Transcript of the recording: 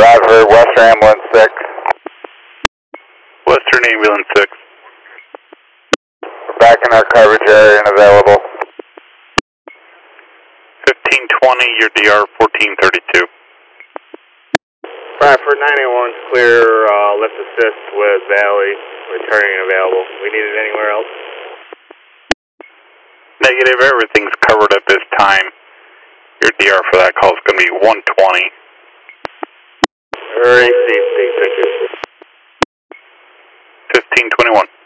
Bradford, Western Ambulance 6. Western Ambulance 6. We're back in our coverage area and available. 1520, your DR 1432. Bradford 981's clear, lift assist with Valley, returning and available. We need it anywhere else? Negative, everything's covered at this time. Your DR for that call is going to be 120. Very safe, thank you. 1521.